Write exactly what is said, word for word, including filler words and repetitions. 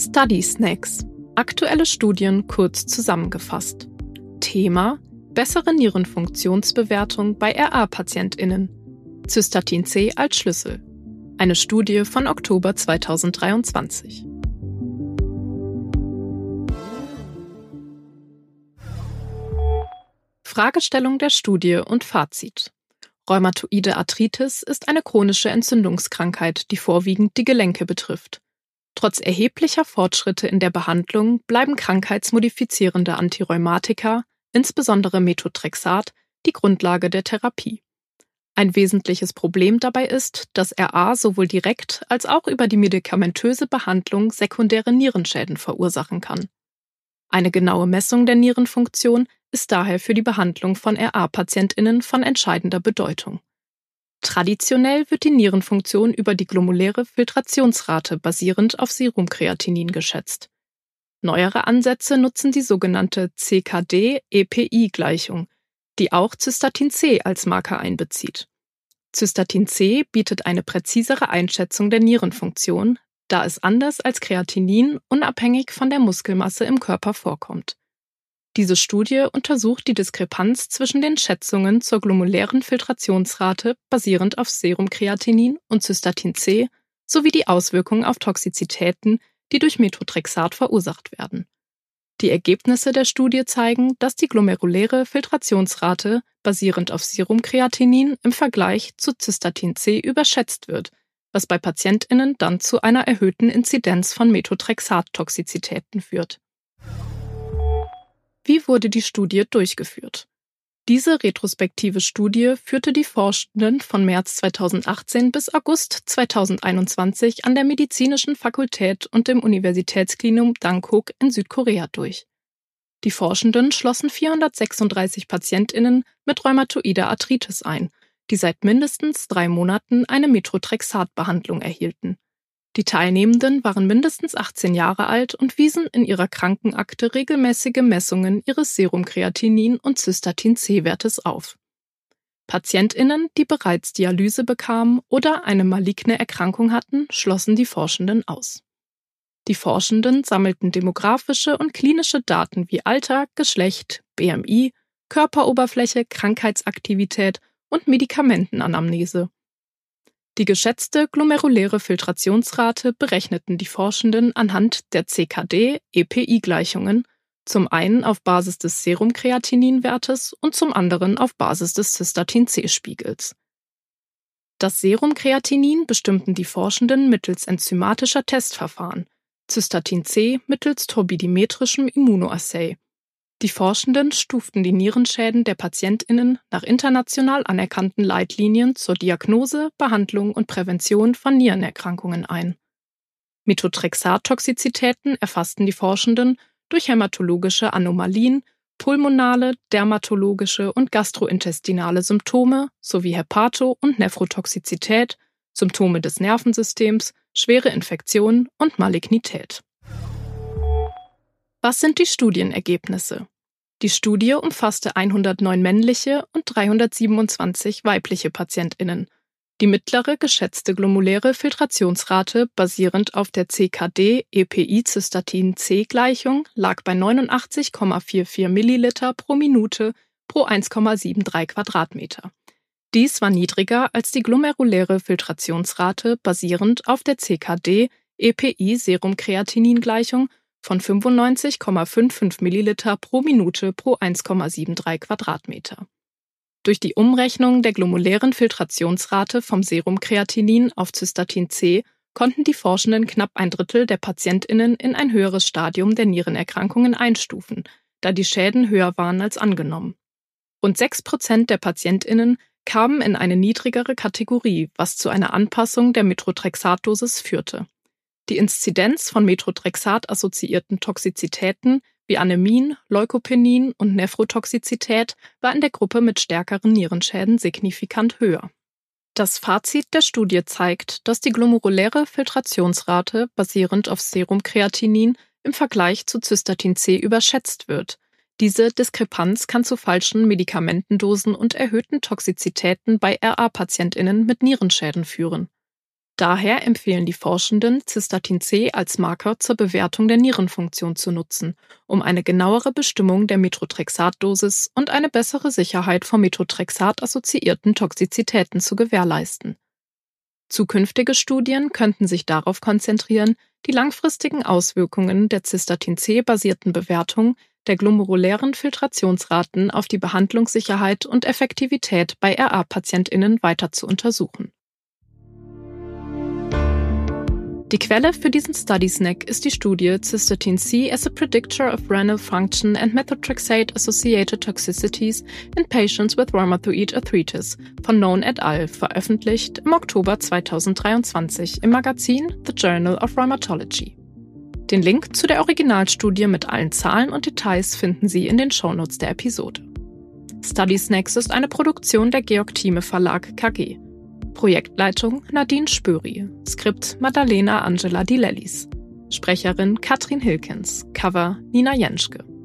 Study Snacks. Aktuelle Studien kurz zusammengefasst. Thema: bessere Nierenfunktionsbewertung bei R A-PatientInnen. Cystatin C als Schlüssel. Eine Studie von Oktober zweitausenddreiundzwanzig. Fragestellung der Studie und Fazit. Rheumatoide Arthritis ist eine chronische Entzündungskrankheit, die vorwiegend die Gelenke betrifft. Trotz erheblicher Fortschritte in der Behandlung bleiben krankheitsmodifizierende Antirheumatika, insbesondere Methotrexat, die Grundlage der Therapie. Ein wesentliches Problem dabei ist, dass R A sowohl direkt als auch über die medikamentöse Behandlung sekundäre Nierenschäden verursachen kann. Eine genaue Messung der Nierenfunktion ist daher für die Behandlung von R A-PatientInnen von entscheidender Bedeutung. Traditionell wird die Nierenfunktion über die glomeruläre Filtrationsrate basierend auf Serumkreatinin geschätzt. Neuere Ansätze nutzen die sogenannte C K D-E P I-Gleichung, die auch Cystatin C als Marker einbezieht. Cystatin C bietet eine präzisere Einschätzung der Nierenfunktion, da es anders als Kreatinin unabhängig von der Muskelmasse im Körper vorkommt. Diese Studie untersucht die Diskrepanz zwischen den Schätzungen zur glomerulären Filtrationsrate basierend auf Serumkreatinin und Cystatin C sowie die Auswirkungen auf Toxizitäten, die durch Methotrexat verursacht werden. Die Ergebnisse der Studie zeigen, dass die glomeruläre Filtrationsrate basierend auf Serumkreatinin im Vergleich zu Cystatin C überschätzt wird, was bei PatientInnen dann zu einer erhöhten Inzidenz von Methotrexat-Toxizitäten führt. Wie wurde die Studie durchgeführt? Diese retrospektive Studie führte die Forschenden von März zweitausendachtzehn bis August zweitausendeinundzwanzig an der Medizinischen Fakultät und dem Universitätsklinikum Dankook in Südkorea durch. Die Forschenden schlossen vierhundertsechsunddreißig PatientInnen mit Rheumatoide Arthritis ein, die seit mindestens drei Monaten eine Methotrexat-Behandlung erhielten. Die Teilnehmenden waren mindestens achtzehn Jahre alt und wiesen in ihrer Krankenakte regelmäßige Messungen ihres Serumkreatinin- und Cystatin-C-Wertes auf. PatientInnen, die bereits Dialyse bekamen oder eine maligne Erkrankung hatten, schlossen die Forschenden aus. Die Forschenden sammelten demografische und klinische Daten wie Alter, Geschlecht, B M I, Körperoberfläche, Krankheitsaktivität und Medikamentenanamnese. Die geschätzte glomeruläre Filtrationsrate berechneten die Forschenden anhand der C K D-E P I-Gleichungen, zum einen auf Basis des Serumkreatinin-Wertes und zum anderen auf Basis des Cystatin-C-Spiegels. Das Serumkreatinin bestimmten die Forschenden mittels enzymatischer Testverfahren, Cystatin-C mittels turbidimetrischem Immunoassay. Die Forschenden stuften die Nierenschäden der PatientInnen nach international anerkannten Leitlinien zur Diagnose, Behandlung und Prävention von Nierenerkrankungen ein. Methotrexat-Toxizitäten erfassten die Forschenden durch hämatologische Anomalien, pulmonale, dermatologische und gastrointestinale Symptome sowie Hepato- und Nephrotoxizität, Symptome des Nervensystems, schwere Infektionen und Malignität. Was sind die Studienergebnisse? Die Studie umfasste hundertneun männliche und dreihundertsiebenundzwanzig weibliche PatientInnen. Die mittlere geschätzte glomeruläre Filtrationsrate basierend auf der C K D-E P I-Cystatin-C-Gleichung lag bei neunundachtzig Komma vierundvierzig Milliliter pro Minute pro eins Komma dreiundsiebzig Quadratmeter. Dies war niedriger als die glomeruläre Filtrationsrate basierend auf der C K D-E P I-Serumkreatinin-Gleichung von fünfundneunzig Komma fünfundfünfzig Milliliter pro Minute pro eins Komma dreiundsiebzig Quadratmeter. Durch die Umrechnung der glomerulären Filtrationsrate vom Serumkreatinin auf Cystatin C konnten die Forschenden knapp ein Drittel der PatientInnen in ein höheres Stadium der Nierenerkrankungen einstufen, da die Schäden höher waren als angenommen. Rund sechs Prozent der PatientInnen kamen in eine niedrigere Kategorie, was zu einer Anpassung der Methotrexat-Dosis führte. Die Inzidenz von Methotrexat-assoziierten Toxizitäten wie Anämien, Leukopenin und Nephrotoxizität war in der Gruppe mit stärkeren Nierenschäden signifikant höher. Das Fazit der Studie zeigt, dass die glomeruläre Filtrationsrate basierend auf Serumkreatinin im Vergleich zu Cystatin C überschätzt wird. Diese Diskrepanz kann zu falschen Medikamentendosen und erhöhten Toxizitäten bei R A-PatientInnen mit Nierenschäden führen. Daher empfehlen die Forschenden, Cystatin C als Marker zur Bewertung der Nierenfunktion zu nutzen, um eine genauere Bestimmung der Methotrexat-Dosis und eine bessere Sicherheit vor Methotrexat-assoziierten Toxizitäten zu gewährleisten. Zukünftige Studien könnten sich darauf konzentrieren, die langfristigen Auswirkungen der Cystatin C-basierten Bewertung der glomerulären Filtrationsraten auf die Behandlungssicherheit und Effektivität bei R A-PatientInnen weiter zu untersuchen. Die Quelle für diesen Study Snack ist die Studie Cystatin C as a Predictor of Renal Function and Methotrexate-Associated Toxicities in Patients with Rheumatoid Arthritis von Known et al., veröffentlicht im Oktober zweitausenddreiundzwanzig im Magazin The Journal of Rheumatology. Den Link zu der Originalstudie mit allen Zahlen und Details finden Sie in den Shownotes der Episode. Study Snacks ist eine Produktion der Georg Thieme Verlag K G. Projektleitung Nadine Spöri, Skript Madalena Angela Di Lellis, Sprecherin Katrin Hilkens, Cover Nina Jenschke.